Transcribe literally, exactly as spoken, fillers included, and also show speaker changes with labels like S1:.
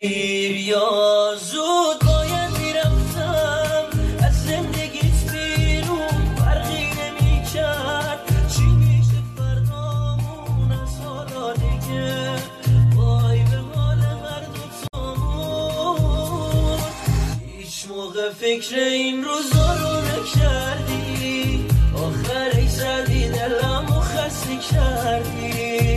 S1: یا زود باید میرفتم از زندگیت بیرون، فرقی نمی کرد چی میشه فردامون از حالا دیگه. وای به حال هر دوتامون، هیچ موقع فکر این روزا رو نکردی، آخرش زدی دلمو خسته کردی.